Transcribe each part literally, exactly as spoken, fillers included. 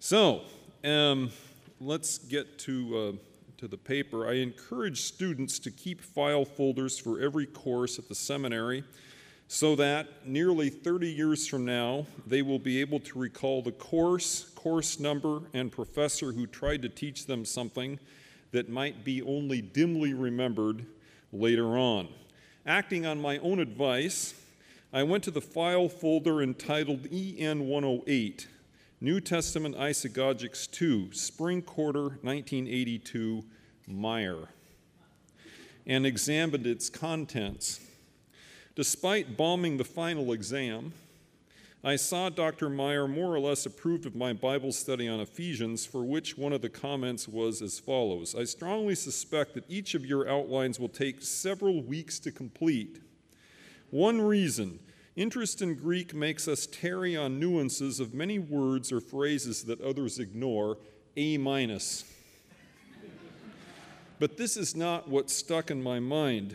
So, um, let's get to, uh, to the paper. I encourage students to keep file folders for every course at the seminary so that nearly thirty years from now, they will be able to recall the course, course number, and professor who tried to teach them something that might be only dimly remembered later on. Acting on my own advice, I went to the file folder entitled E N one oh eight, New Testament Isagogics two, Spring Quarter nineteen eighty-two, Meyer, and examined its contents. Despite bombing the final exam, I saw Doctor Meyer more or less approved of my Bible study on Ephesians, for which one of the comments was as follows: I strongly suspect that each of your outlines will take several weeks to complete. One reason: interest in Greek makes us tarry on nuances of many words or phrases that others ignore, A minus. But this is not what stuck in my mind.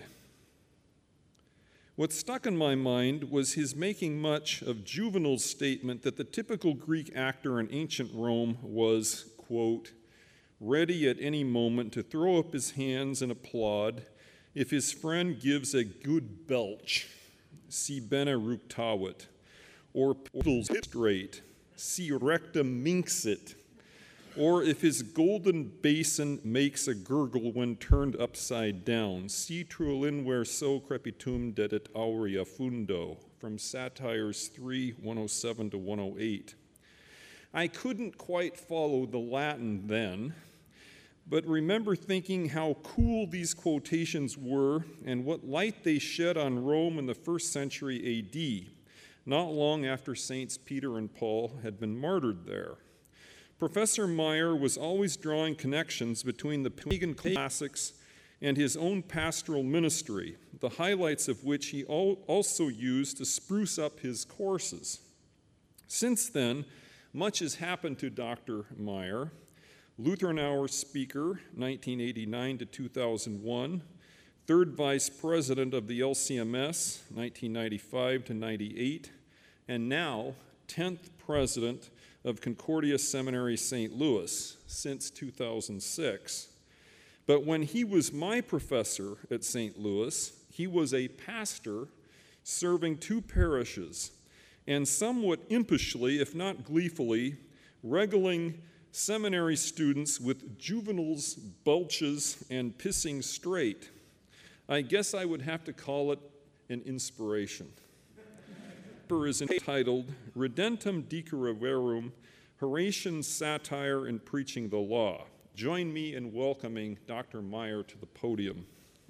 What stuck in my mind was his making much of Juvenal's statement that the typical Greek actor in ancient Rome was, quote, ready at any moment to throw up his hands and applaud if his friend gives a good belch, si bene ructavit, or pulls it straight, si recta minxit, or if his golden basin makes a gurgle when turned upside down, si trulinver verso crepitum dedit aurea fundo, from Satires three, one oh seven to one oh eight. I couldn't quite follow the Latin then, but remember thinking how cool these quotations were and what light they shed on Rome in the first century A D, not long after Saints Peter and Paul had been martyred there. Professor Meyer was always drawing connections between the pagan classics and his own pastoral ministry, the highlights of which he also used to spruce up his courses. Since then, much has happened to Doctor Meyer. Lutheran Hour speaker, nineteen eighty-nine to two thousand one, third vice president of the L C M S, nineteen ninety-five to ninety-eight, and now tenth president of Concordia Seminary, Saint Louis, since two thousand six. But when he was my professor at Saint Louis, he was a pastor serving two parishes, and somewhat impishly, if not gleefully, regaling seminary students with Juvenal's belches and pissing straight. I guess I would have to call it an inspiration. Is entitled Redentum Dicere Verum, Horatian Satire in Preaching the Law. Join me in welcoming Doctor Meyer to the podium.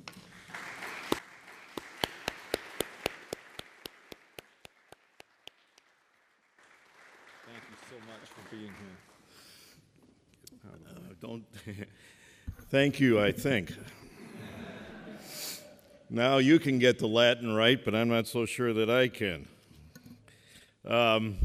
Thank you so much for being here. Uh, don't. Thank you, I think. Now you can get the Latin right, but I'm not so sure that I can. Um,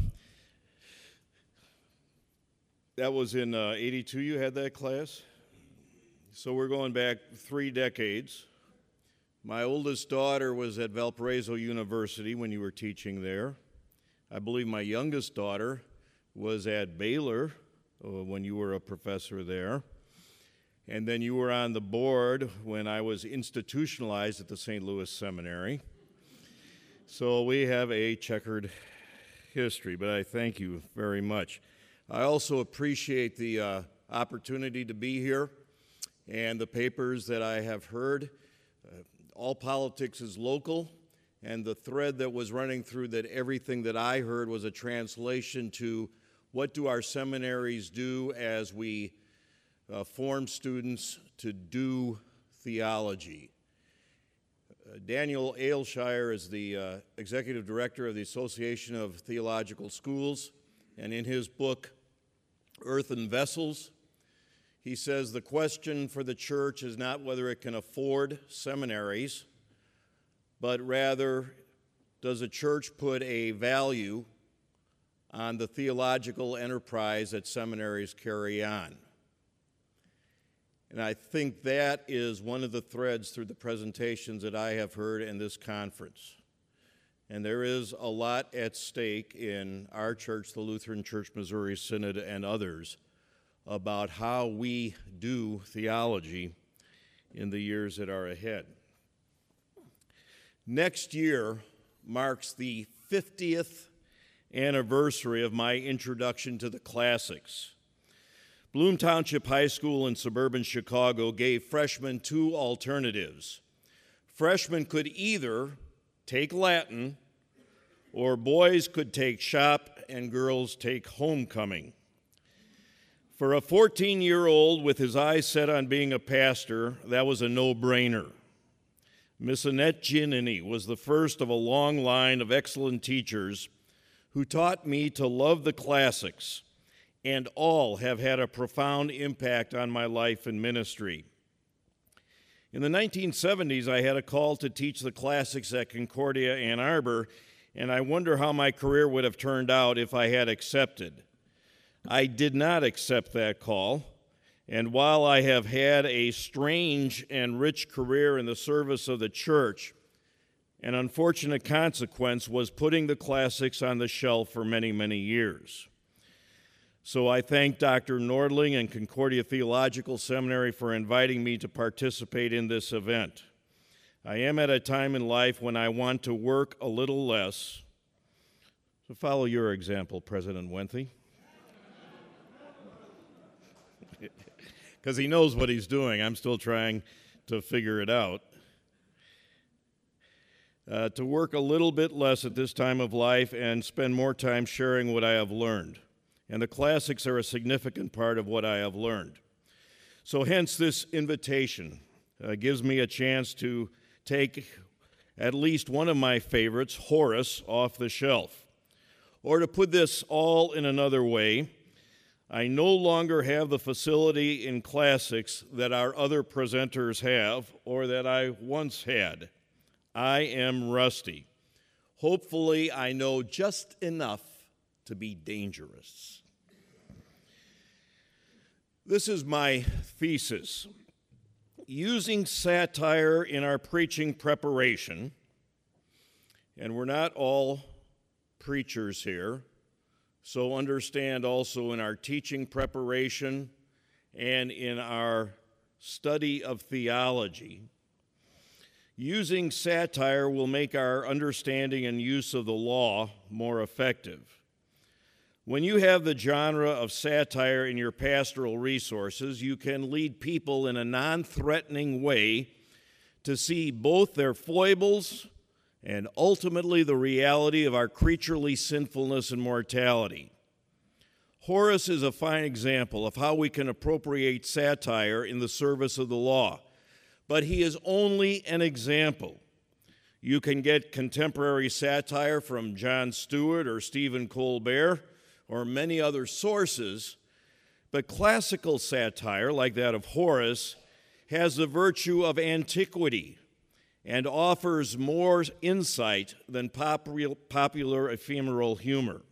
that was in uh, eighty-two you had that class? So we're going back three decades. My oldest daughter was at Valparaiso University when you were teaching there. I believe my youngest daughter was at Baylor uh, when you were a professor there. And then you were on the board when I was institutionalized at the Saint Louis Seminary. So we have a checkered history, but I thank you very much. I also appreciate the uh, opportunity to be here and the papers that I have heard. Uh, all politics is local, and the thread that was running through that everything that I heard was a translation to what do our seminaries do as we uh, form students to do theology. Daniel Aylshire is the uh, executive director of the Association of Theological Schools, and in his book, Earthen Vessels, he says the question for the church is not whether it can afford seminaries, but rather, does a church put a value on the theological enterprise that seminaries carry on? And I think that is one of the threads through the presentations that I have heard in this conference. and there is a lot at stake in our church, the Lutheran Church Missouri Synod, and others, about how we do theology in the years that are ahead. Next year marks the fiftieth anniversary of my introduction to the classics. Bloom Township High School in suburban Chicago gave freshmen two alternatives. Freshmen could either take Latin, or boys could take shop and girls take homecoming. For a fourteen-year-old with his eyes set on being a pastor, that was a no-brainer. Miss Annette Giannini was the first of a long line of excellent teachers who taught me to love the classics, and all have had a profound impact on my life and ministry. In the nineteen seventies, I had a call to teach the classics at Concordia Ann Arbor, and I wonder how my career would have turned out if I had accepted. I did not accept that call, and while I have had a strange and rich career in the service of the church, an unfortunate consequence was putting the classics on the shelf for many, many years. So I thank Doctor Nordling and Concordia Theological Seminary for inviting me to participate in this event. I am at a time in life when I want to work a little less. So follow your example, President Wenthe. Because he knows what he's doing. I'm still trying to figure it out. Uh, to work a little bit less at this time of life and spend more time sharing what I have learned. And the classics are a significant part of what I have learned. So hence this invitation uh, gives me a chance to take at least one of my favorites, Horace, off the shelf. Or to put this all in another way, I no longer have the facility in classics that our other presenters have or that I once had. I am rusty. Hopefully, I know just enough to be dangerous. This is my thesis. Using satire in our preaching preparation, and we're not all preachers here, so understand also in our teaching preparation and in our study of theology, using satire will make our understanding and use of the law more effective. When you have the genre of satire in your pastoral resources, you can lead people in a non-threatening way to see both their foibles and ultimately the reality of our creaturely sinfulness and mortality. Horace is a fine example of how we can appropriate satire in the service of the law. But he is only an example. You can get contemporary satire from Jon Stewart or Stephen Colbert or many other sources, but classical satire, like that of Horace, has the virtue of antiquity and offers more insight than popular, popular ephemeral humor.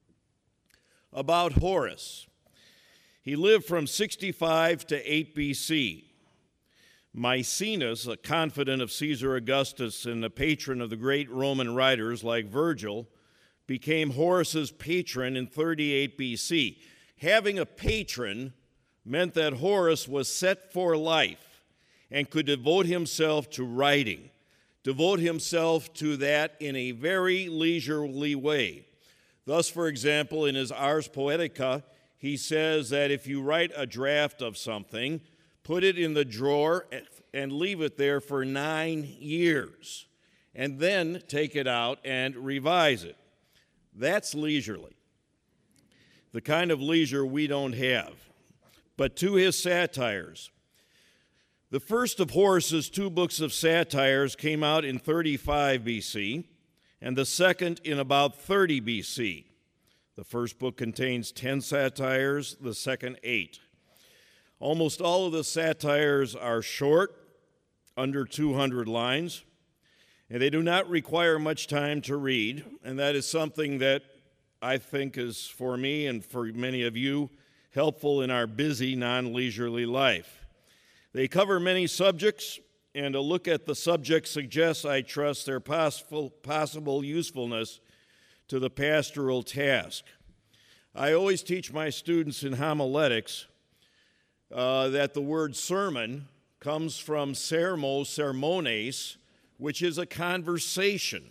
About Horace, he lived from sixty-five to eight B C. Maecenas, a confidant of Caesar Augustus and a patron of the great Roman writers like Virgil, became Horace's patron in thirty-eight B C. Having a patron meant that Horace was set for life and could devote himself to writing, devote himself to that in a very leisurely way. Thus, for example, in his Ars Poetica, he says that if you write a draft of something, put it in the drawer and leave it there for nine years, and then take it out and revise it. That's leisurely, the kind of leisure we don't have. But to his satires, the first of Horace's two books of satires came out in thirty-five B C, and the second in about thirty B C. The first book contains ten satires, the second eight. Almost all of the satires are short, under two hundred lines, and they do not require much time to read, and that is something that I think is, for me and for many of you, helpful in our busy, non-leisurely life. They cover many subjects, and a look at the subject suggests, I trust, their possible, possible usefulness to the pastoral task. I always teach my students in homiletics uh, that the word sermon comes from sermo, sermones, which is a conversation.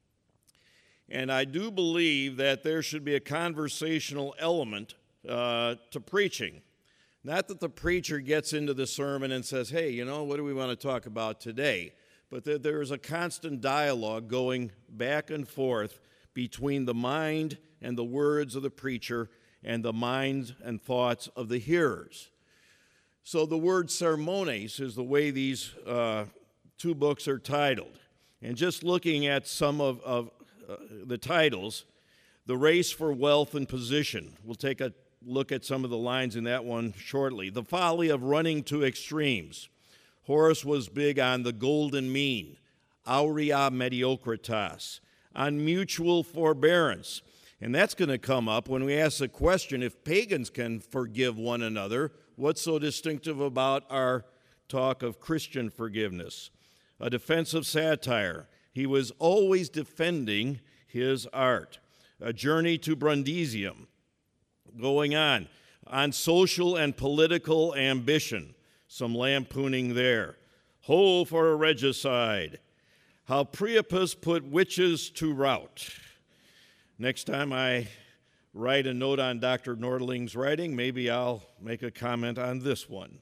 And I do believe that there should be a conversational element uh, to preaching. Not that the preacher gets into the sermon and says, hey, you know, what do we want to talk about today? But that there is a constant dialogue going back and forth between the mind and the words of the preacher and the minds and thoughts of the hearers. So the word sermones is the way these uh, two books are titled. And just looking at some of, of uh, the titles, The Race for Wealth and Position. We'll take a look at some of the lines in that one shortly. The Folly of Running to Extremes. Horace was big on the golden mean, aurea mediocritas, on mutual forbearance. And that's going to come up when we ask the question, if pagans can forgive one another, what's so distinctive about our talk of Christian forgiveness? A defense of satire. He was always defending his art. A journey to Brundisium. Going on. On social and political ambition. Some lampooning there. Ho for a regicide. How Priapus put witches to rout. Next time I write a note on Doctor Nordling's writing, maybe I'll make a comment on this one.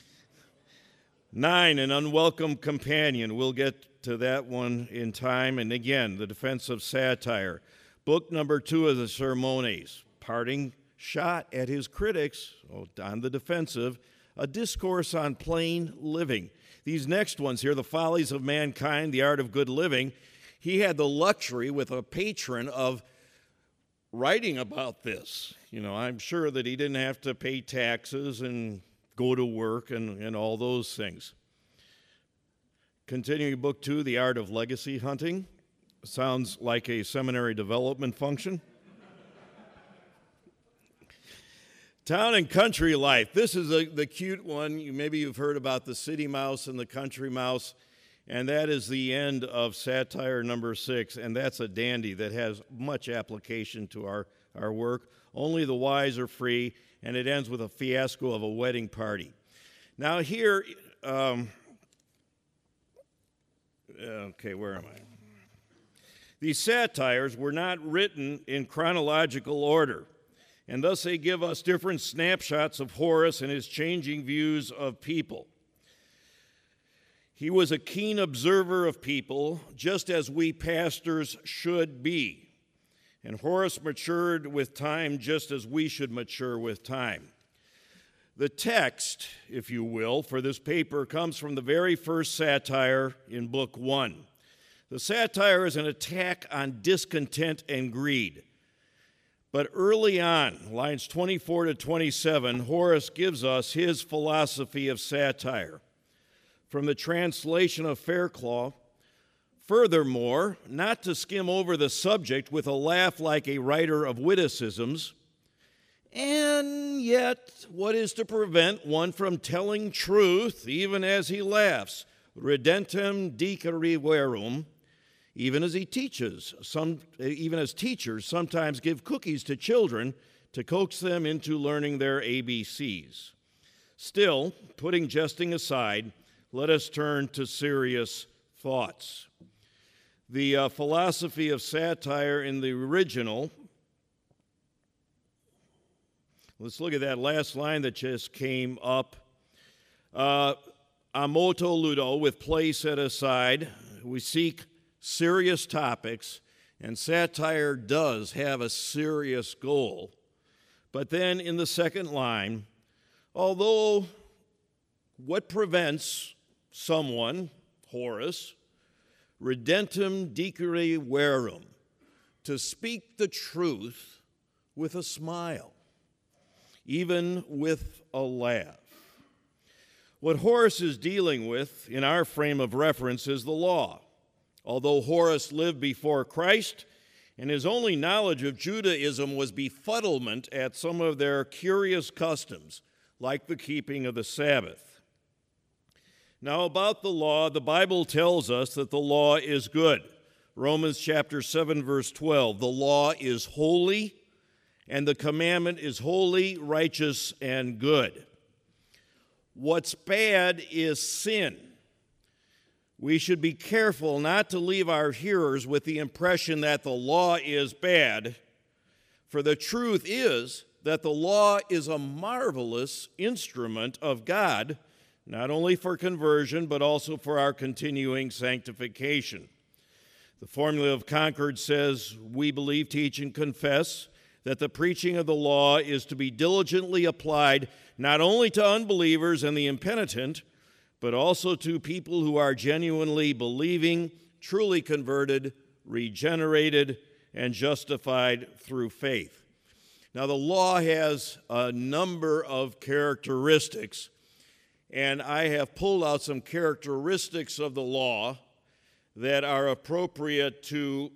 Nine, an unwelcome companion. We'll get to that one in time. And again, the defense of satire. Book number two of the Sermones, parting shot at his critics, on the defensive, a discourse on plain living. These next ones here, The Follies of Mankind, The Art of Good Living, he had the luxury with a patron of writing about this. You know, I'm sure that he didn't have to pay taxes and go to work and, and all those things. Continuing book two, The Art of Legacy Hunting. Sounds like a seminary development function. Town and Country Life. This is a, the cute one. You, maybe you've heard about the city mouse and the country mouse, and that is the end of satire number six, and that's a dandy that has much application to our, our work. Only the wise are free, and it ends with a fiasco of a wedding party. Now here, um, okay, where am I? These satires were not written in chronological order, and thus they give us different snapshots of Horace and his changing views of people. He was a keen observer of people, just as we pastors should be. And Horace matured with time just as we should mature with time. The text, if you will, for this paper comes from the very first satire in book one. The satire is an attack on discontent and greed. But early on, lines twenty-four to twenty-seven, Horace gives us his philosophy of satire. From the translation of Fairclough, furthermore, not to skim over the subject with a laugh like a writer of witticisms, and yet what is to prevent one from telling truth even as he laughs? Ridentem dicere verum. Even as he teaches, some, even as teachers sometimes give cookies to children to coax them into learning their A B Cs. Still, putting jesting aside, let us turn to serious thoughts. The uh, philosophy of satire in the original, let's look at that last line that just came up. Uh, a moto ludo, with play set aside, we seek serious topics, and satire does have a serious goal. But then in the second line, although what prevents someone, Horace, ridentem dicere verum, to speak the truth with a smile, even with a laugh? What Horace is dealing with in our frame of reference is the law. Although Horace lived before Christ, and his only knowledge of Judaism was befuddlement at some of their curious customs, like the keeping of the Sabbath. Now, about the law, the Bible tells us that the law is good. Romans chapter seven, verse twelve, the law is holy, and the commandment is holy, righteous, and good. What's bad is sin. We should be careful not to leave our hearers with the impression that the law is bad, for the truth is that the law is a marvelous instrument of God, not only for conversion, but also for our continuing sanctification. The Formula of Concord says, we believe, teach, and confess that the preaching of the law is to be diligently applied not only to unbelievers and the impenitent, but also to people who are genuinely believing, truly converted, regenerated, and justified through faith. Now, the law has a number of characteristics, and I have pulled out some characteristics of the law that are appropriate to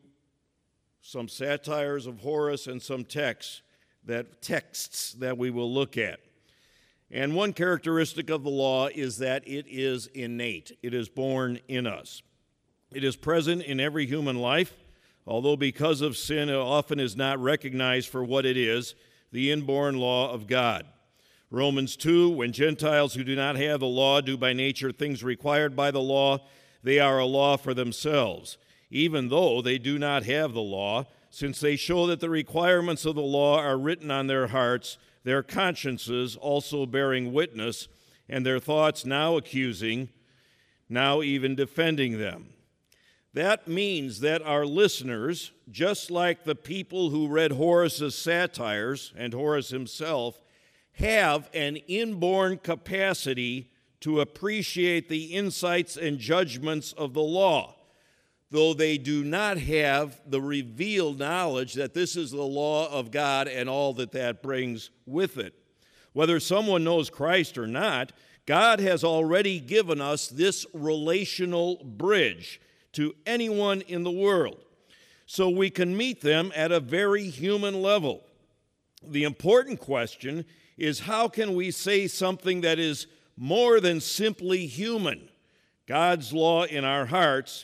some satires of Horace and some texts that texts that we will look at. And one characteristic of the law is that it is innate. It is born in us. It is present in every human life, although because of sin it often is not recognized for what it is, the inborn law of God. Romans two, when Gentiles who do not have the law do by nature things required by the law, they are a law for themselves, even though they do not have the law, since they show that the requirements of the law are written on their hearts, their consciences also bearing witness, and their thoughts now accusing, now even defending them. That means that our listeners, just like the people who read Horace's satires, and Horace himself, have an inborn capacity to appreciate the insights and judgments of the law, though they do not have the revealed knowledge that this is the law of God and all that that brings with it. Whether someone knows Christ or not, God has already given us this relational bridge to anyone in the world, so we can meet them at a very human level. The important question is, how can we say something that is more than simply human, God's law in our hearts,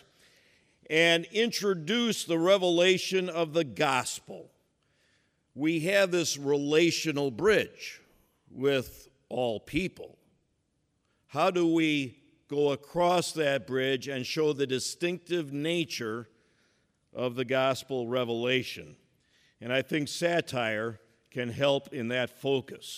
and introduce the revelation of the gospel? We have this relational bridge with all people. How do we go across that bridge and show the distinctive nature of the gospel revelation? And I think satire can help in that focus.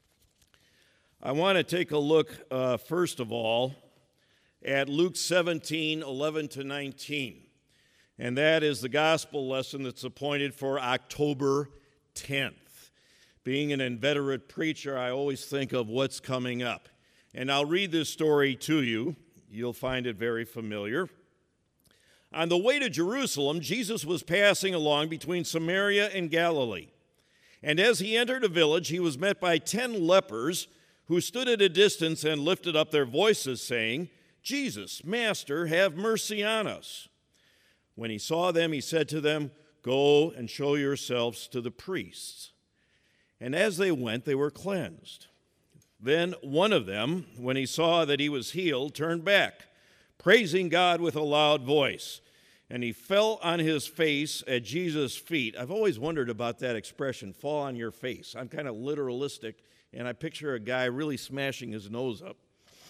I want to take a look, uh, first of all, at Luke seventeen, eleven to nineteen. And that is the gospel lesson that's appointed for October tenth. Being an inveterate preacher, I always think of what's coming up. And I'll read this story to you. You'll find it very familiar. On the way to Jerusalem, Jesus was passing along between Samaria and Galilee. And as he entered a village, he was met by ten lepers who stood at a distance and lifted up their voices, saying, "Jesus, Master, have mercy on us." When he saw them, he said to them, "Go and show yourselves to the priests." And as they went, they were cleansed. Then one of them, when he saw that he was healed, turned back, praising God with a loud voice. And he fell on his face at Jesus' feet. I've always wondered about that expression, fall on your face. I'm kind of literalistic, and I picture a guy really smashing his nose up.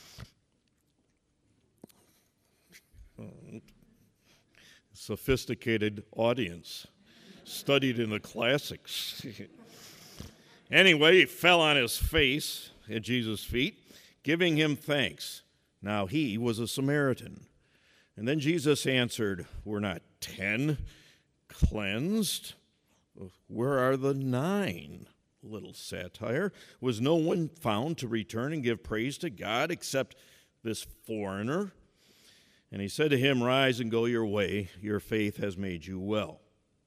Sophisticated audience, studied in the classics. Anyway, he fell on his face at Jesus' feet, giving him thanks. Now he was a Samaritan. And then Jesus answered, "Were not ten cleansed? Where are the nine?" Little satire. Was no one found to return and give praise to God except this foreigner? And he said to him, "Rise and go your way. Your faith has made you well."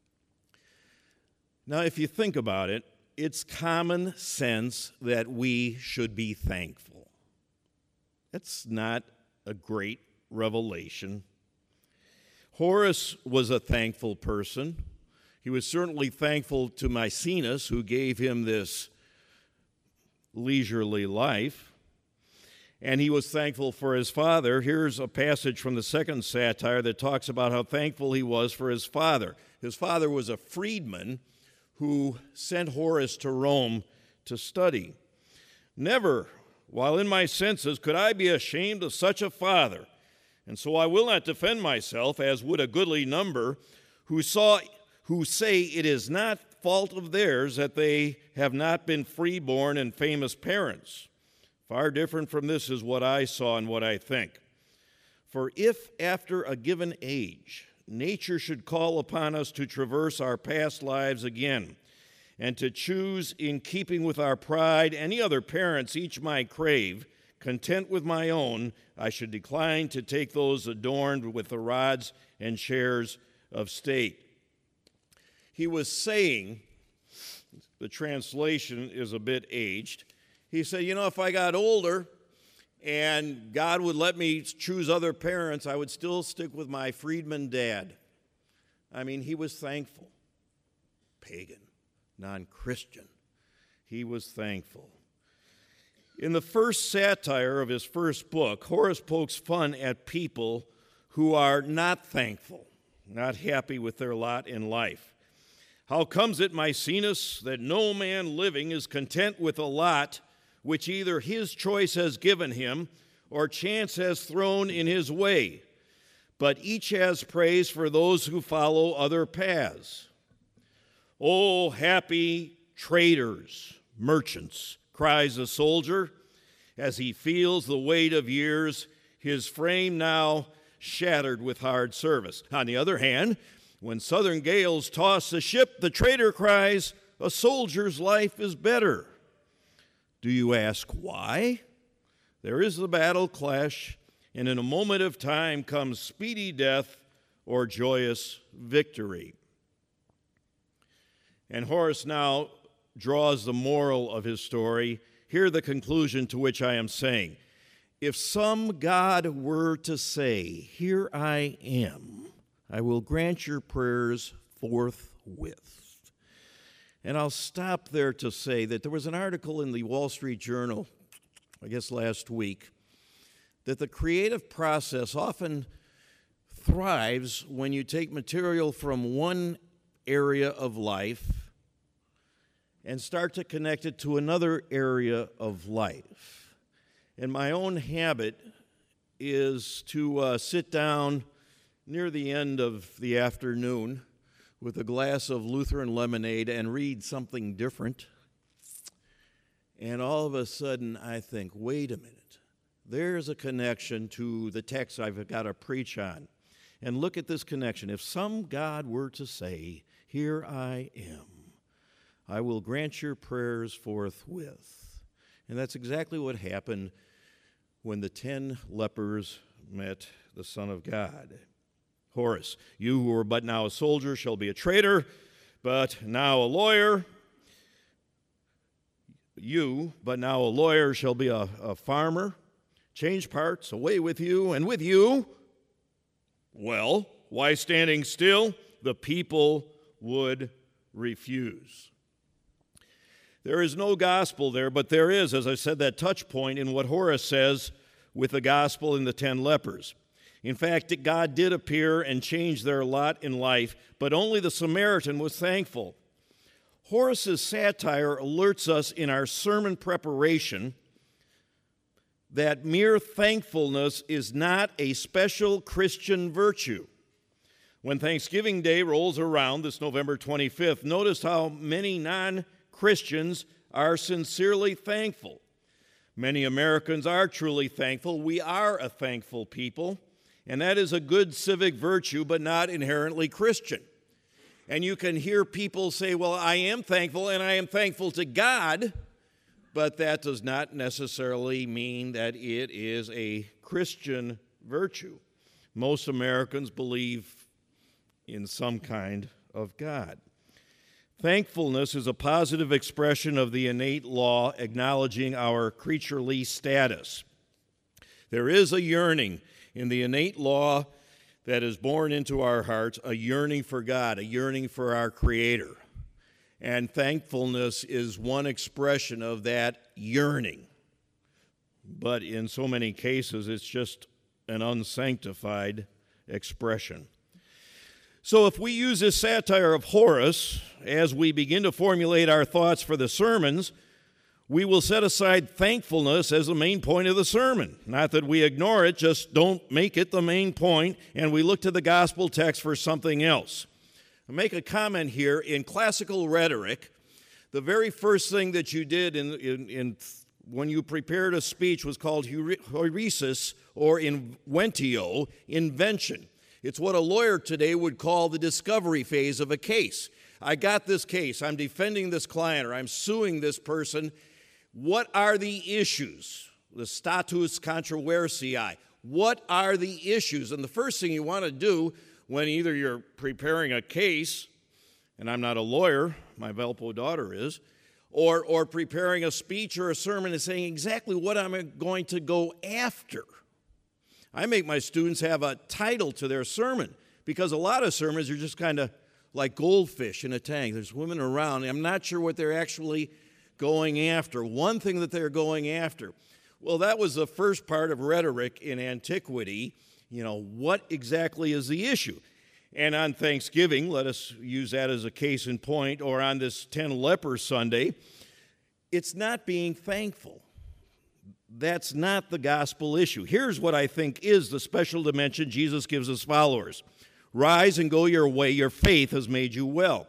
Now, if you think about it, it's common sense that we should be thankful. That's not a great revelation. Horace was a thankful person. He was certainly thankful to Maecenas, who gave him this leisurely life. and he was thankful for his father. Here's a passage from the second satire that talks about how thankful he was for his father. His father was a freedman who sent Horace to Rome to study. Never, while in my senses, could I be ashamed of such a father, and so I will not defend myself, as would a goodly number, who saw, who say it is not fault of theirs that they have not been freeborn and famous parents. Far different from this is what I saw and what I think. For if after a given age, nature should call upon us to traverse our past lives again, and to choose in keeping with our pride any other parents each might crave, content with my own, I should decline to take those adorned with the rods and chairs of state. He was saying, the translation is a bit aged, he said, you know, if I got older and God would let me choose other parents, I would still stick with my freedman dad. I mean, he was thankful. Pagan, non-Christian. He was thankful. In the first satire of his first book, Horace pokes fun at people who are not thankful, not happy with their lot in life. How comes it, Maecenas, that no man living is content with a lot which either his choice has given him or chance has thrown in his way, but each has praise for those who follow other paths? Oh, happy traders, merchants, cries a soldier as he feels the weight of years, his frame now shattered with hard service. On the other hand, when southern gales toss the ship, the trader cries, a soldier's life is better. Do you ask why? There is the battle clash, and in a moment of time comes speedy death or joyous victory. And Horace now draws the moral of his story. Hear the conclusion to which I am saying. If some God were to say, here I am, I will grant your prayers forthwith. And I'll stop there to say that there was an article in the Wall Street Journal, I guess last week, that the creative process often thrives when you take material from one area of life and start to connect it to another area of life. And my own habit is to uh, sit down near the end of the afternoon with a glass of Lutheran lemonade and read something different. And all of a sudden I think, wait a minute, there's a connection to the text I've got to preach on. And look at this connection. If some God were to say, here I am, I will grant your prayers forthwith. And that's exactly what happened when the ten lepers met the Son of God. Horace, you who were but now a soldier shall be a traitor, but now a lawyer. You, but now a lawyer, shall be a, a farmer. Change parts, away with you, and with you. Well, why standing still? The people would refuse. There is no gospel there, but there is, as I said, that touch point in what Horace says with the gospel in the ten lepers. In fact, God did appear and change their lot in life, but only the Samaritan was thankful. Horace's satire alerts us in our sermon preparation that mere thankfulness is not a special Christian virtue. When Thanksgiving Day rolls around this November twenty-fifth, notice how many non-Christians are sincerely thankful. Many Americans are truly thankful. We are a thankful people. And that is a good civic virtue, but not inherently Christian. And you can hear people say, well, I am thankful, and I am thankful to God, but that does not necessarily mean that it is a Christian virtue. Most Americans believe in some kind of God. Thankfulness is a positive expression of the innate law acknowledging our creaturely status. There is a yearning in the innate law that is born into our hearts, a yearning for God, a yearning for our Creator. And thankfulness is one expression of that yearning. but in so many cases it's just an unsanctified expression. So if we use this satire of Horace as we begin to formulate our thoughts for the sermons, we will set aside thankfulness as the main point of the sermon. Not that we ignore it, just don't make it the main point, and we look to the gospel text for something else. I'll make a comment here. In classical rhetoric, the very first thing that you did in, in, in when you prepared a speech was called horesis, or inventio, invention. It's what a lawyer today would call the discovery phase of a case. I got this case, I'm defending this client, or I'm suing this person. What are the issues? The status controversiae. What are the issues? And the first thing you want to do when either you're preparing a case, and I'm not a lawyer, my Valpo daughter is, or, or preparing a speech or a sermon is saying exactly what I'm going to go after. I make my students have a title to their sermon because a lot of sermons are just kind of like goldfish in a tank. There's women around. I'm not sure what they're actually going after. One thing that they're going after. Well, that was the first part of rhetoric in antiquity. You know, what exactly is the issue? And on Thanksgiving, let us use that as a case in point, or on this ten leper Sunday, it's not being thankful. That's not the gospel issue. Here's what I think is the special dimension Jesus gives his followers. Rise and go your way. Your faith has made you well.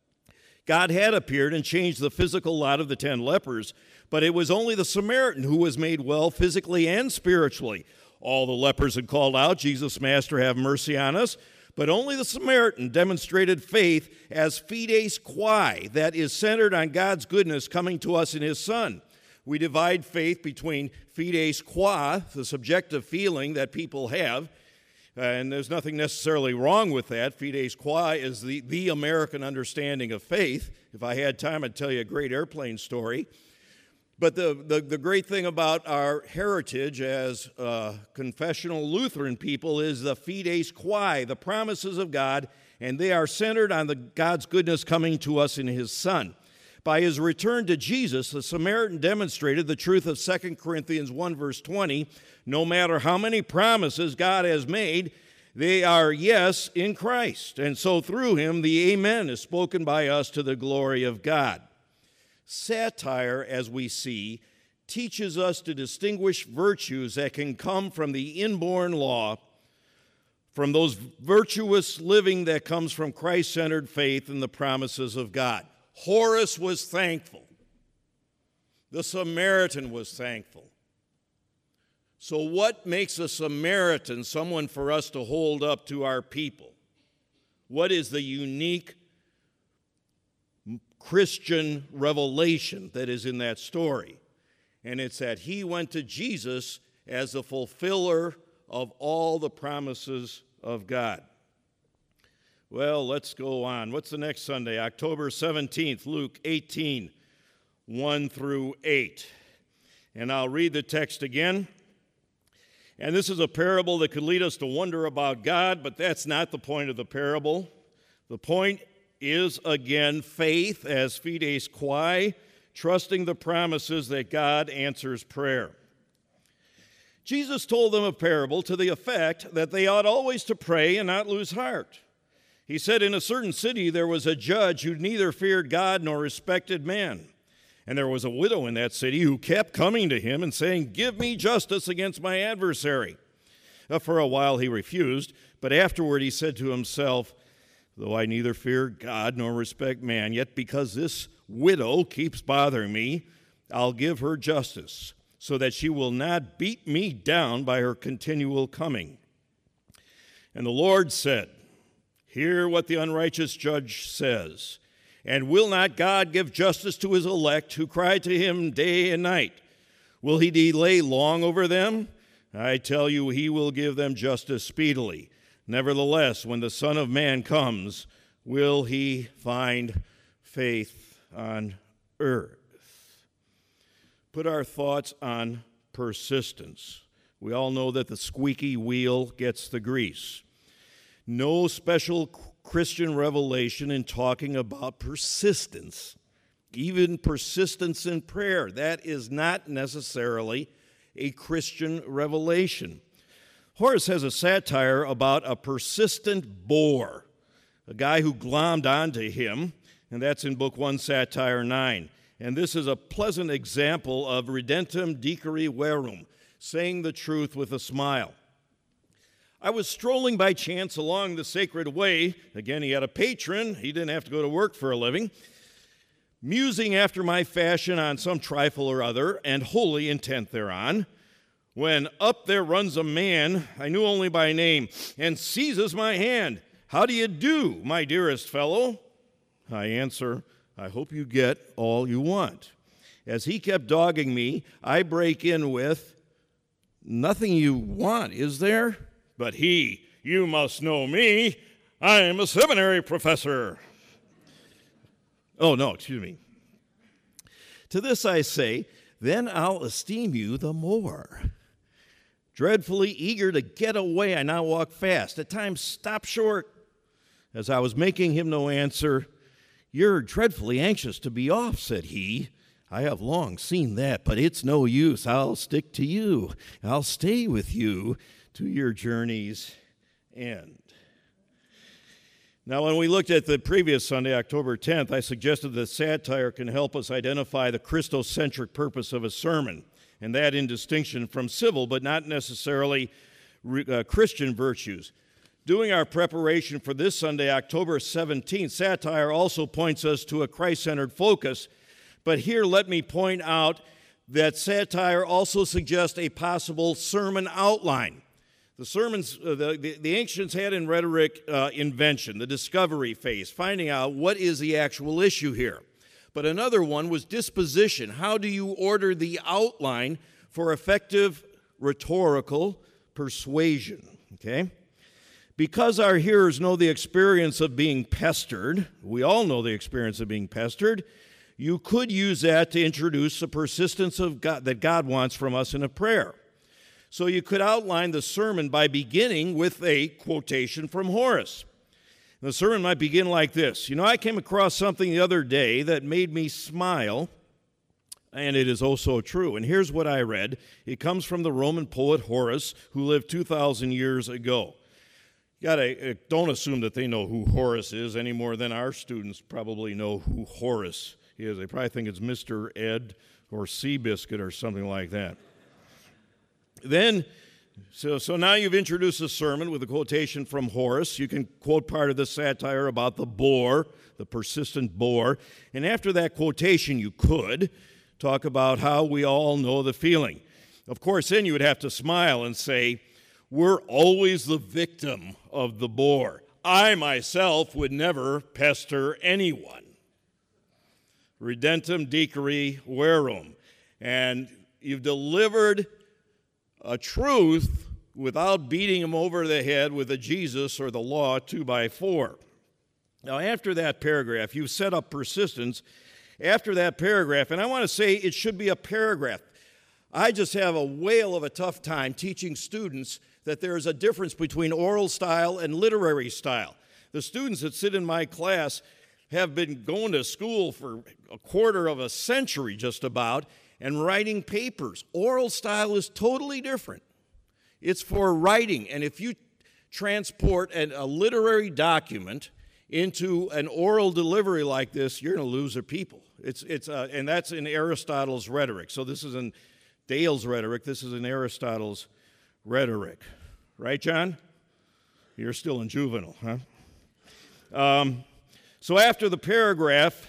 God had appeared and changed the physical lot of the ten lepers, but it was only the Samaritan who was made well physically and spiritually. All the lepers had called out, Jesus, Master, have mercy on us. But only the Samaritan demonstrated faith as fides quae, that is centered on God's goodness coming to us in his Son. We divide faith between fides qua, the subjective feeling that people have, and there's nothing necessarily wrong with that. Fides qua is the, the American understanding of faith. If I had time, I'd tell you a great airplane story. But the, the, the great thing about our heritage as uh, confessional Lutheran people is the fides quae, the promises of God, and they are centered on the God's goodness coming to us in his Son. By his return to Jesus, the Samaritan demonstrated the truth of Second Corinthians one, verse twenty. No matter how many promises God has made, they are yes in Christ. And so through him, the amen is spoken by us to the glory of God. Satire, as we see, teaches us to distinguish virtues that can come from the inborn law from those virtuous living that comes from Christ-centered faith and the promises of God. Horace was thankful. The Samaritan was thankful. So what makes a Samaritan someone for us to hold up to our people? What is the unique Christian revelation that is in that story? And it's that he went to Jesus as the fulfiller of all the promises of God. Well, let's go on. What's the next Sunday? October seventeenth, Luke eighteen, one through eight. And I'll read the text again. And this is a parable that could lead us to wonder about God, but that's not the point of the parable. The point is, again, faith as fides quae, trusting the promises that God answers prayer. Jesus told them a parable to the effect that they ought always to pray and not lose heart. He said, in a certain city there was a judge who neither feared God nor respected man. And there was a widow in that city who kept coming to him and saying, give me justice against my adversary. Uh, for a while he refused, but afterward he said to himself, though I neither fear God nor respect man, yet because this widow keeps bothering me, I'll give her justice, so that she will not beat me down by her continual coming. And the Lord said, hear what the unrighteous judge says. And will not God give justice to his elect who cry to him day and night? Will he delay long over them? I tell you, he will give them justice speedily. Nevertheless, when the Son of Man comes, will he find faith on earth? Put our thoughts on persistence. We all know that the squeaky wheel gets the grease. No special Christian revelation in talking about persistence, even persistence in prayer. That is not necessarily a Christian revelation. Horace has a satire about a persistent bore, a guy who glommed onto him, and that's in Book one, Satire nine. And this is a pleasant example of redentem dicere verum, saying the truth with a smile. I was strolling by chance along the sacred way. Again, he had a patron. He didn't have to go to work for a living. Musing after my fashion on some trifle or other, and wholly intent thereon, when up there runs a man I knew only by name, and seizes my hand. How do you do, my dearest fellow? I answer, I hope you get all you want. As he kept dogging me, I break in with, nothing you want, is there? But he, you must know me. I am a seminary professor. Oh, no, excuse me. To this I say, then I'll esteem you the more. Dreadfully eager to get away, I now walk fast, at times stop short. As I was making him no answer, you're dreadfully anxious to be off, said he. I have long seen that, but it's no use. I'll stick to you. I'll stay with you to your journey's end. Now, when we looked at the previous Sunday, October tenth, I suggested that satire can help us identify the Christocentric purpose of a sermon, and that in distinction from civil but not necessarily uh, Christian virtues. Doing our preparation for this Sunday, October seventeenth, satire also points us to a Christ-centered focus, but here let me point out that satire also suggests a possible sermon outline. The sermons, uh, the, the, the ancients had in rhetoric uh, invention, the discovery phase, finding out what is the actual issue here. But another one was disposition. How do you order the outline for effective rhetorical persuasion? Okay? Because our hearers know the experience of being pestered, we all know the experience of being pestered, you could use that to introduce the persistence of God, that God wants from us in a prayer. So you could outline the sermon by beginning with a quotation from Horace. The sermon might begin like this. You know, I came across something the other day that made me smile, and it is oh so true. And here's what I read. It comes from the Roman poet Horace, who lived two thousand years ago. You gotta, don't assume that they know who Horace is any more than our students probably know who Horace is. They probably think it's Mister Ed or Seabiscuit or something like that. Then, so, so now you've introduced a sermon with a quotation from Horace. You can quote part of the satire about the bore, the persistent bore. And after that quotation, you could talk about how we all know the feeling. Of course, then you would have to smile and say, we're always the victim of the bore. I myself would never pester anyone. Redentem dicere verum. And you've delivered a truth without beating him over the head with a Jesus or the law two by four. Now, after that paragraph, you've set up persistence. After that paragraph, and I want to say it should be a paragraph. I just have a whale of a tough time teaching students that there is a difference between oral style and literary style. The students that sit in my class have been going to school for a quarter of a century just about, and writing papers. Oral style is totally different. It's for writing, and if you transport an, a literary document into an oral delivery like this, you're going to lose the people. It's, it's, uh, and that's in Aristotle's rhetoric. So this is in Dale's rhetoric. This is in Aristotle's rhetoric. Right, John? You're still in juvenile, huh? Um, so after the paragraph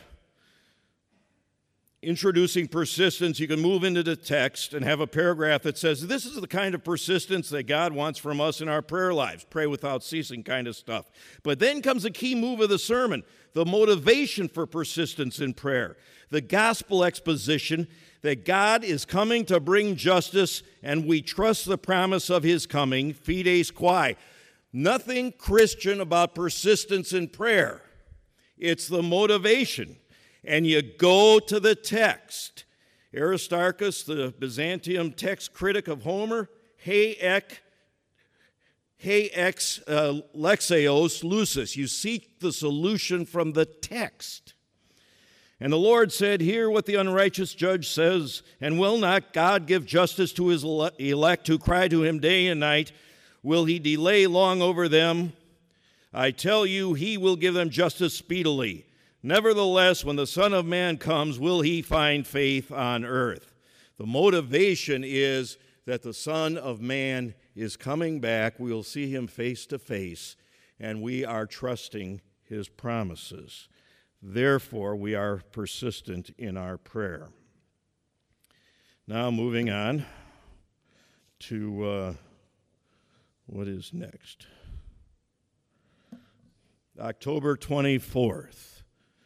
introducing persistence, you can move into the text and have a paragraph that says, this is the kind of persistence that God wants from us in our prayer lives, pray without ceasing kind of stuff. But then comes the key move of the sermon, the motivation for persistence in prayer, the gospel exposition that God is coming to bring justice, and we trust the promise of his coming, fides quae. Nothing Christian about persistence in prayer. It's the motivation. And you go to the text. Aristarchus, the Byzantium text critic of Homer, he ek, he ex uh, lexeos lucis. You seek the solution from the text. And the Lord said, hear what the unrighteous judge says, and will not God give justice to his elect who cry to him day and night? Will he delay long over them? I tell you, he will give them justice speedily. Nevertheless, when the Son of Man comes, will he find faith on earth? The motivation is that the Son of Man is coming back. We will see him face to face, and we are trusting his promises. Therefore, we are persistent in our prayer. Now, moving on to uh, what is next. October twenty-fourth.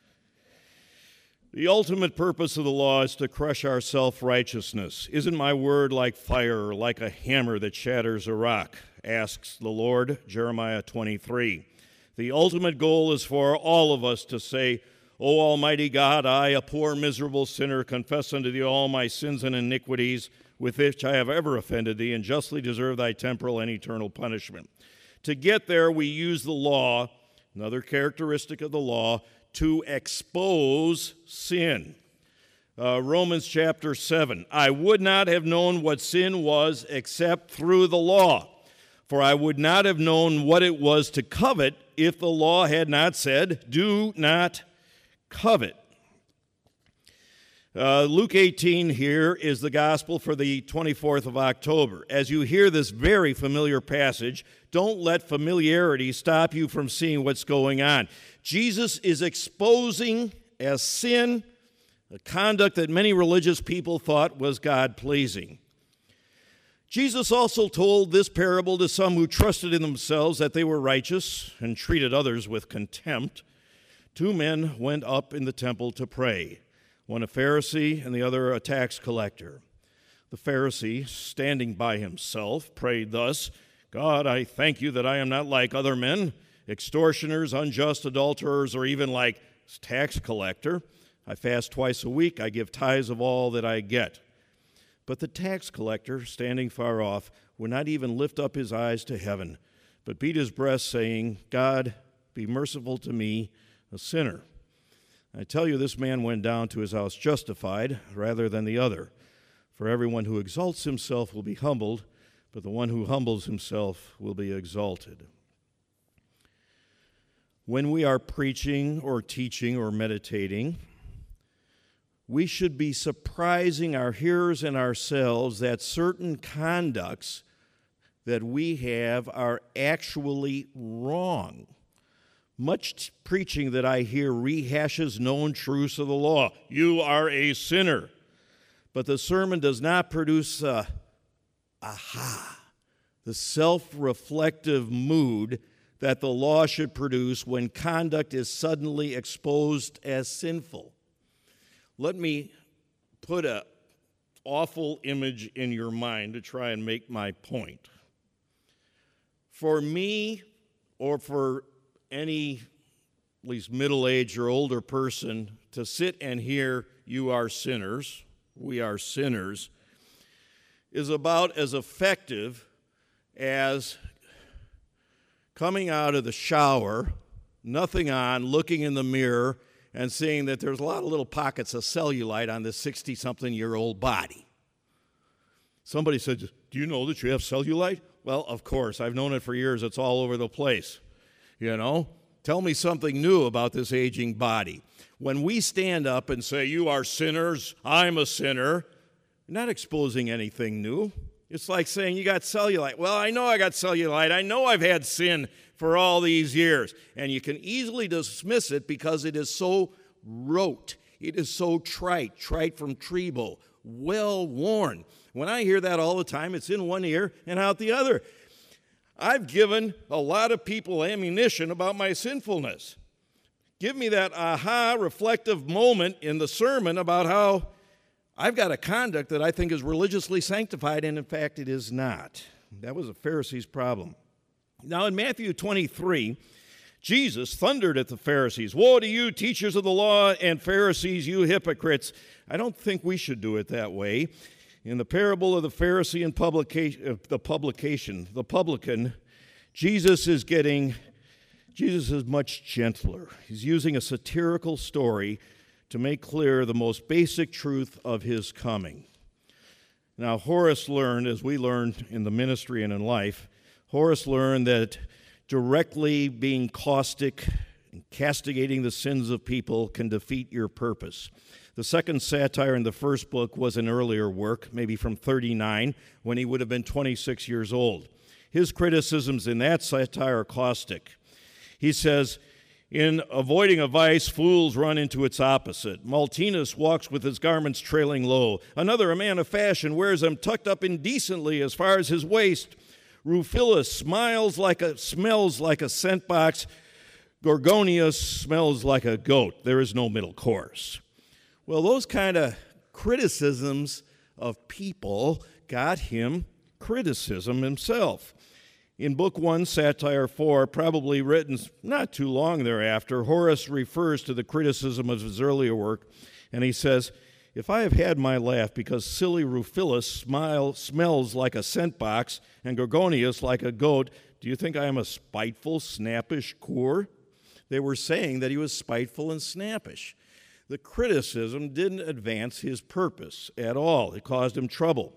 The ultimate purpose of the law is to crush our self-righteousness. Isn't my word like fire or like a hammer that shatters a rock? Asks the Lord, Jeremiah twenty-three. The ultimate goal is for all of us to say, O Almighty God, I, a poor, miserable sinner, confess unto thee all my sins and iniquities with which I have ever offended thee, and justly deserve thy temporal and eternal punishment. To get there, we use the law, another characteristic of the law, to expose sin. Uh, Romans chapter seven, I would not have known what sin was except through the law. For I would not have known what it was to covet if the law had not said, do not covet. Uh, Luke eighteen here is the gospel for the twenty-fourth of October. As you hear this very familiar passage, don't let familiarity stop you from seeing what's going on. Jesus is exposing as sin a conduct that many religious people thought was God-pleasing. Jesus also told this parable to some who trusted in themselves that they were righteous and treated others with contempt. Two men went up in the temple to pray, one a Pharisee and the other a tax collector. The Pharisee, standing by himself, prayed thus, God, I thank you that I am not like other men, extortioners, unjust adulterers, or even like tax collector. I fast twice a week. I give tithes of all that I get. But the tax collector, standing far off, would not even lift up his eyes to heaven, but beat his breast, saying, God, be merciful to me, a sinner. I tell you, this man went down to his house justified rather than the other. For everyone who exalts himself will be humbled, but the one who humbles himself will be exalted. When we are preaching or teaching or meditating, we should be surprising our hearers and ourselves that certain conducts that we have are actually wrong. Much t- preaching that I hear rehashes known truths of the law. You are a sinner. But the sermon does not produce a aha, the self-reflective mood that the law should produce when conduct is suddenly exposed as sinful. Let me put an awful image in your mind to try and make my point. For me, or for any at least middle-aged or older person, to sit and hear you are sinners, we are sinners, is about as effective as coming out of the shower, nothing on, looking in the mirror, and seeing that there's a lot of little pockets of cellulite on this sixty-something-year-old body. Somebody said, do you know that you have cellulite? Well, of course. I've known it for years. It's all over the place. You know? Tell me something new about this aging body. When we stand up and say, you are sinners, I'm a sinner, you're not exposing anything new. It's like saying you got cellulite. Well, I know I got cellulite. I know I've had sin for all these years. And you can easily dismiss it because it is so rote. It is so trite, trite from Trebo, well worn. When I hear that all the time, it's in one ear and out the other. I've given a lot of people ammunition about my sinfulness. Give me that aha reflective moment in the sermon about how I've got a conduct that I think is religiously sanctified, and in fact it is not. That was a Pharisee's problem. Now in Matthew twenty-three, Jesus thundered at the Pharisees, woe to you, teachers of the law and Pharisees, you hypocrites. I don't think we should do it that way. In the parable of the Pharisee and publication, the publication, the publican, Jesus is getting, Jesus is much gentler. He's using a satirical story to make clear the most basic truth of his coming. Now, Horace learned, as we learned in the ministry and in life, Horace learned that directly being caustic and castigating the sins of people can defeat your purpose. The second satire in the first book was an earlier work, maybe from thirty-nine, when he would have been twenty-six years old. His criticisms in that satire are caustic. He says, in avoiding a vice, fools run into its opposite. Maltinus walks with his garments trailing low. Another, a man of fashion, wears them tucked up indecently as far as his waist. Rufinus smiles like a, smells like a scent box. Gorgonius smells like a goat. There is no middle course. Well, those kind of criticisms of people got him criticism himself. In Book One, Satire Four, probably written not too long thereafter, Horace refers to the criticism of his earlier work, and he says, if I have had my laugh because silly Rufinus smile, smells like a scent box and Gorgonius like a goat, do you think I am a spiteful, snappish cur? They were saying that he was spiteful and snappish. The criticism didn't advance his purpose at all. It caused him trouble.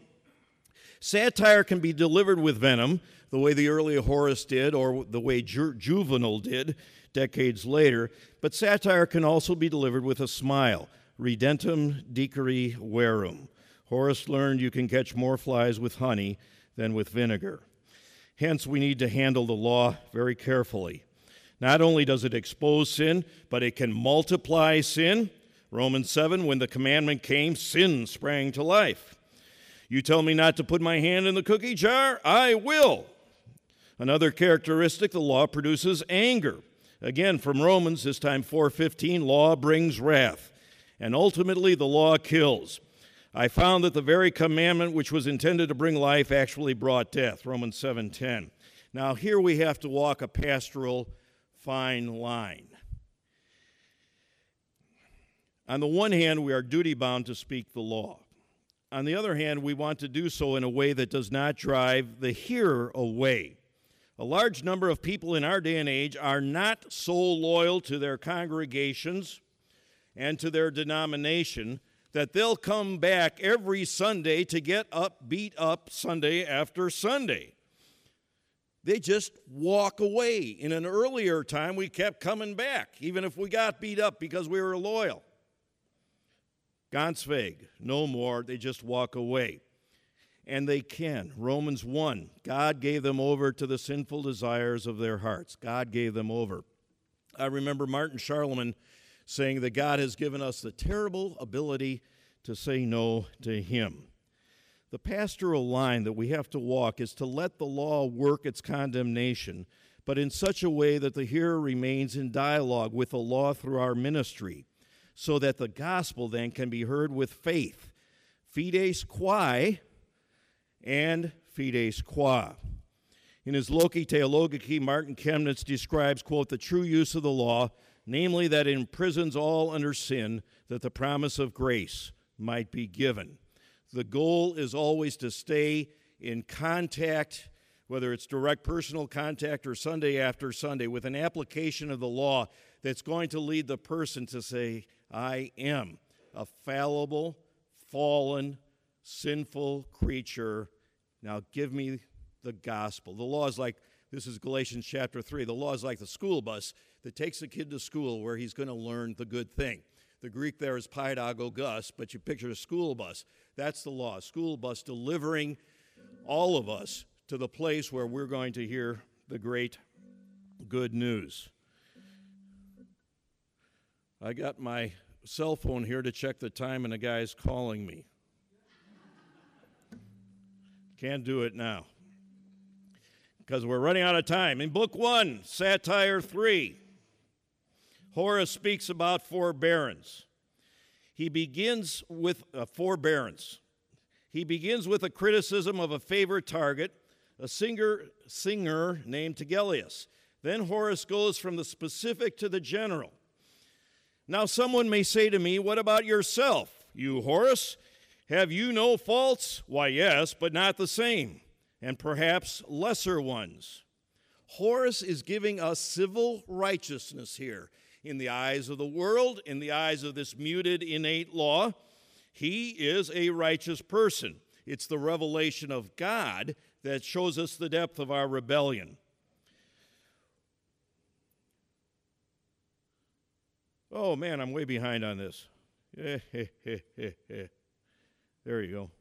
Satire can be delivered with venom, the way the early Horace did, or the way Ju- Juvenal did decades later, but satire can also be delivered with a smile. Ridentum dicere verum. Horace learned you can catch more flies with honey than with vinegar. Hence, we need to handle the law very carefully. Not only does it expose sin, but it can multiply sin. Romans seven, when the commandment came, sin sprang to life. You tell me not to put my hand in the cookie jar, I will. Another characteristic, the law produces anger. Again, from Romans, this time four fifteen, law brings wrath. And ultimately, the law kills. I found that the very commandment which was intended to bring life actually brought death, Romans seven ten. Now, here we have to walk a pastoral fine line. On the one hand, we are duty-bound to speak the law. On the other hand, we want to do so in a way that does not drive the hearer away. A large number of people in our day and age are not so loyal to their congregations and to their denomination that they'll come back every Sunday to get up, beat up Sunday after Sunday. They just walk away. In an earlier time, we kept coming back, even if we got beat up because we were loyal. Ganz weg, no more, they just walk away. And they can. Romans one, God gave them over to the sinful desires of their hearts. God gave them over. I remember Martin Charlemagne saying that God has given us the terrible ability to say no to him. The pastoral line that we have to walk is to let the law work its condemnation, but in such a way that the hearer remains in dialogue with the law through our ministry, so that the gospel then can be heard with faith. Fides quae and fides qua. In his Loci Theologici, Martin Chemnitz describes, quote, the true use of the law, namely that it imprisons all under sin, that the promise of grace might be given. The goal is always to stay in contact, whether it's direct personal contact or Sunday after Sunday, with an application of the law that's going to lead the person to say, I am a fallible, fallen, sinful creature. Now give me the gospel. The law is like, this is Galatians chapter three, the law is like the school bus that takes a kid to school where he's going to learn the good thing. The Greek there is paedagogus, but you picture a school bus. That's the law, a school bus delivering all of us to the place where we're going to hear the great good news. I got my cell phone here to check the time, and the guy's calling me. Can't do it now because we're running out of time. In Book One, Satire Three, Horace speaks about forbearance. He begins with uh, forbearance. He begins with a criticism of a favorite target, a singer, singer named Tigellius. Then Horace goes from the specific to the general. Now someone may say to me, what about yourself, you Horace? Have you no faults? Why, yes, but not the same, and perhaps lesser ones. Horace is giving us civil righteousness here. In the eyes of the world, in the eyes of this muted innate law, he is a righteous person. It's the revelation of God that shows us the depth of our rebellion. Oh man, I'm way behind on this. There you go.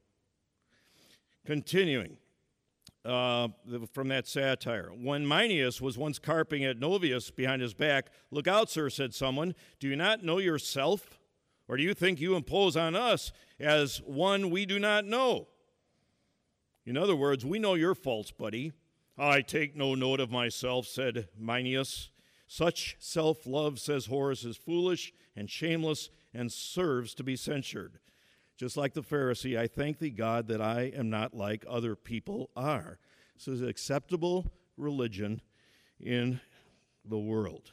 Continuing uh, from that satire. When Manius was once carping at Novius behind his back, "Look out, sir," said someone. "Do you not know yourself? Or do you think you impose on us as one we do not know?" In other words, we know your faults, buddy. "I take no note of myself," said Manius. "Such self-love," says Horace, "is foolish and shameless and serves to be censured. Just like the Pharisee, I thank thee, God, that I am not like other people are." This is acceptable religion in the world.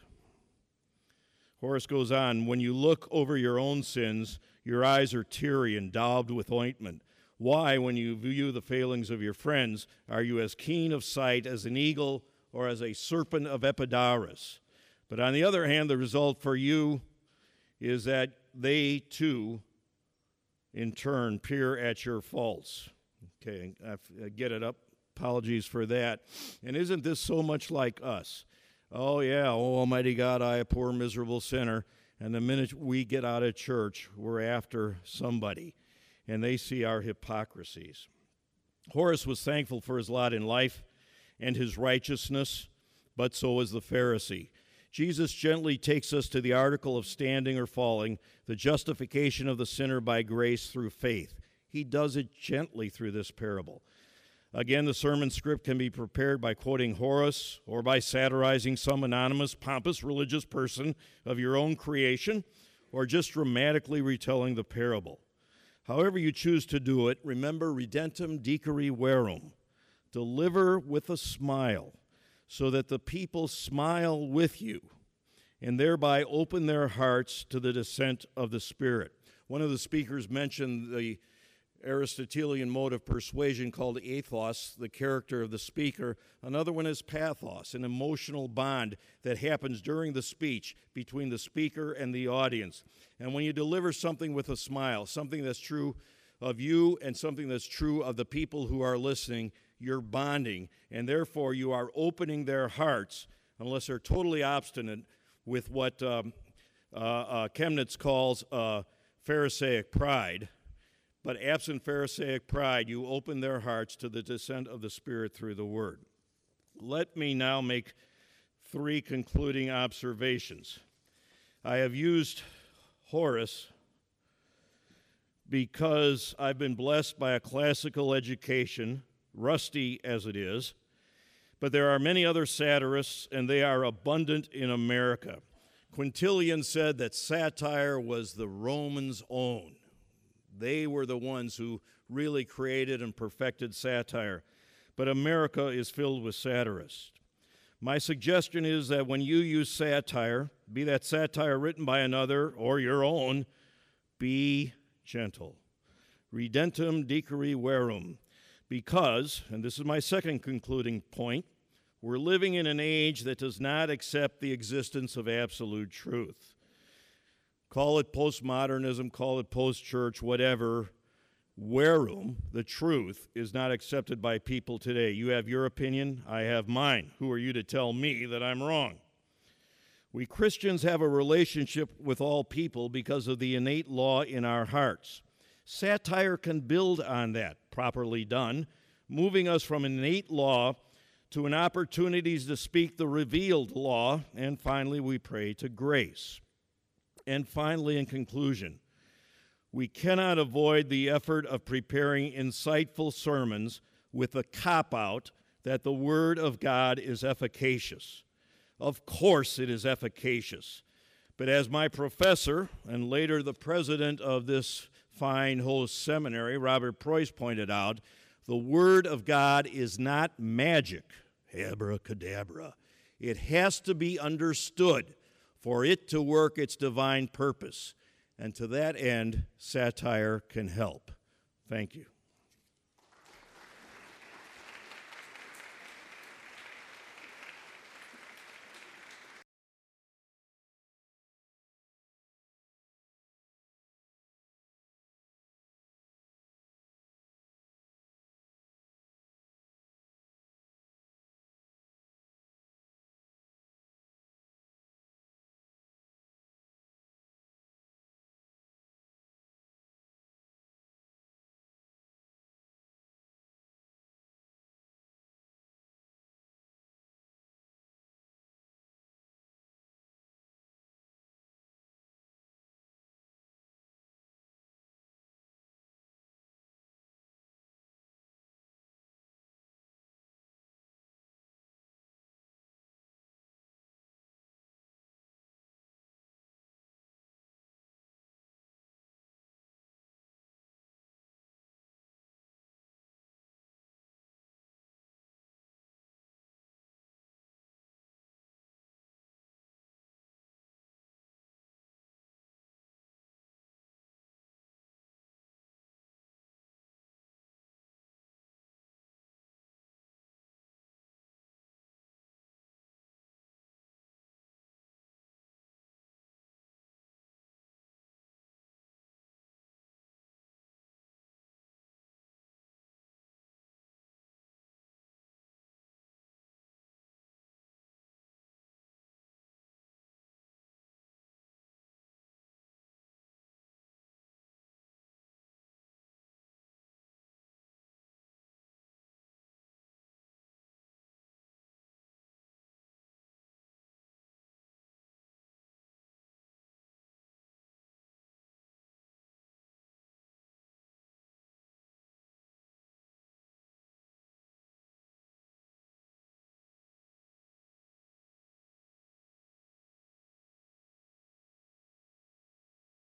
Horace goes on, "When you look over your own sins, your eyes are teary and daubed with ointment. Why, when you view the failings of your friends, are you as keen of sight as an eagle or as a serpent of Epidaurus? But on the other hand, the result for you is that they too, in turn, peer at your faults." Okay, I get it up. Apologies for that. And isn't this so much like us? Oh, yeah, oh, Almighty God, I, a poor, miserable sinner. And the minute we get out of church, we're after somebody. And they see our hypocrisies. Horace was thankful for his lot in life and his righteousness, but so was the Pharisee. Jesus gently takes us to the article of standing or falling, the justification of the sinner by grace through faith. He does it gently through this parable. Again, the sermon script can be prepared by quoting Horace or by satirizing some anonymous, pompous religious person of your own creation, or just dramatically retelling the parable. However you choose to do it, remember Redentem Dicere Verum. Deliver with a smile, so that the people smile with you and thereby open their hearts to the descent of the Spirit. One of the speakers mentioned the Aristotelian mode of persuasion called ethos, the character of the speaker. Another one is pathos, an emotional bond that happens during the speech between the speaker and the audience. And when you deliver something with a smile, something that's true of you and something that's true of the people who are listening, you're bonding, and therefore you are opening their hearts, unless they're totally obstinate with what um, uh, uh, Chemnitz calls uh, Pharisaic pride. But absent Pharisaic pride, you open their hearts to the descent of the Spirit through the Word. Let me now make three concluding observations. I have used Horace because I've been blessed by a classical education, rusty as it is, but there are many other satirists, and they are abundant in America. Quintilian said that satire was the Romans' own. They were the ones who really created and perfected satire. But America is filled with satirists. My suggestion is that when you use satire, be that satire written by another or your own, be gentle. Redentem Dicere Verum. Because, and this is my second concluding point, we're living in an age that does not accept the existence of absolute truth. Call it postmodernism, call it post-church, whatever. Verum, the truth, is not accepted by people today. You have your opinion, I have mine. Who are you to tell me that I'm wrong? We Christians have a relationship with all people because of the innate law in our hearts. Satire can build on that, properly done, moving us from innate law to an opportunity to speak the revealed law, and finally we pray to grace. And finally, in conclusion, we cannot avoid the effort of preparing insightful sermons with the cop-out that the Word of God is efficacious. Of course it is efficacious. But as my professor, and later the president of this fine host seminary, Robert Preuss, pointed out, the Word of God is not magic, abracadabra. It has to be understood for it to work its divine purpose. And to that end, satire can help. Thank you.